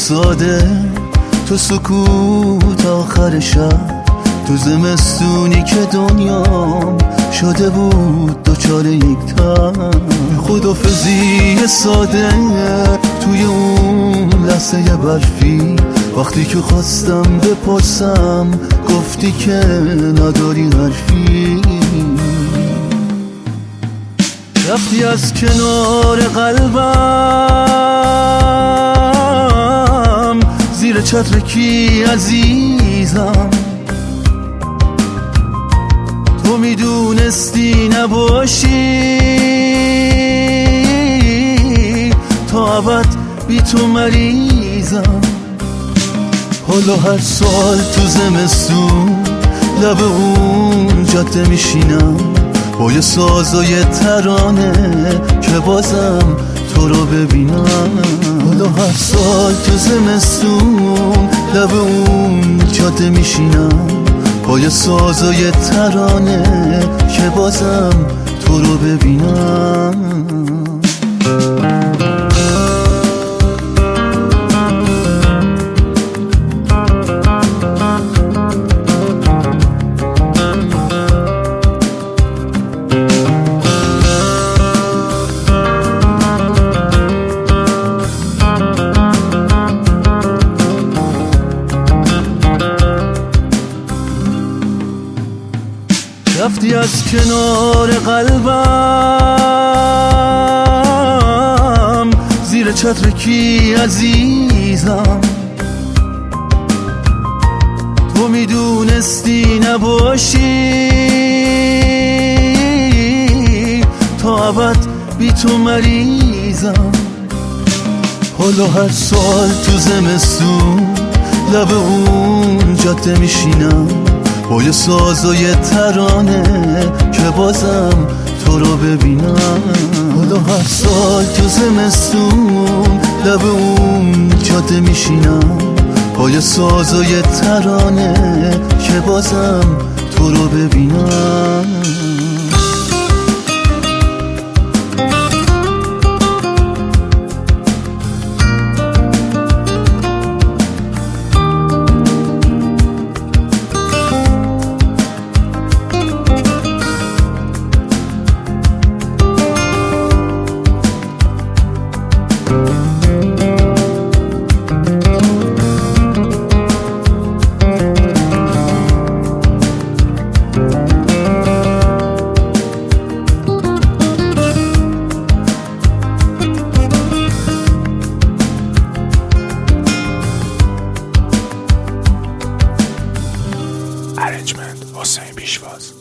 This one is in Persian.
ساده، تو سکوت آخر شب، تو زمستونی که دنیام شده بود دوچار یک تن. خدافزی ساده توی اون لحظه برفی، وقتی که خواستم بپرسم گفتی که نداری حرفی. رفتی از کنار قلبم، زیر چتر کی عزیزم؟ تو میدونستی نباشی تا ابد بی تو مریضم. حالا هر سال تو زمستون لب اون جاده میشینم با یه ساز و یه ترانه که بازم تو رو ببینم. حالا هر سال تو زمستون لب اون جاده میشینم با یه ساز و یه ترانه که بازم تو رو ببینم. رفتی از کنار قلبم، زیر چتر کی عزیزم؟ تو میدونستی نباشی تا ابد بی تو مریضم. حالا هر سال تو زمستون لب اون جاده میشینم با یه ساز و یه ترانه که بازم تو رو ببینم. حالا هر سال تو زمستون لب اون جاده میشینم با یه ساز و یه ترانه که بازم تو رو ببینم. Arrangement حسین پیشواز.